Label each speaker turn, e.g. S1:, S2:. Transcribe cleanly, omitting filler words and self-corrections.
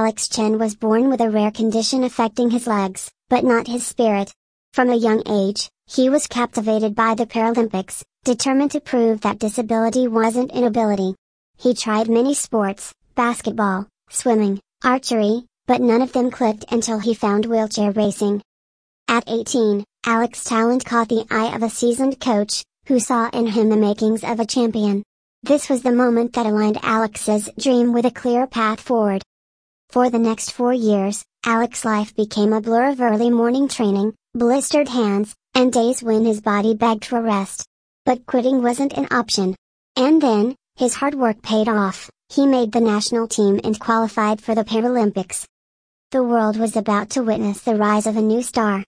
S1: Alex Chen was born with a rare condition affecting his legs, but not his spirit. From a young age, he was captivated by the Paralympics, determined to prove that disability wasn't inability. He tried many sports, basketball, swimming, archery, but none of them clicked until he found wheelchair racing. At 18, Alex's talent caught the eye of a seasoned coach, who saw in him the makings of a champion. This was the moment that aligned Alex's dream with a clear path forward. For the next 4 years, Alex's life became a blur of early morning training, blistered hands, and days when his body begged for rest. But quitting wasn't an option. And then, his hard work paid off. He made the national team and qualified for the Paralympics. The world was about to witness the rise of a new star.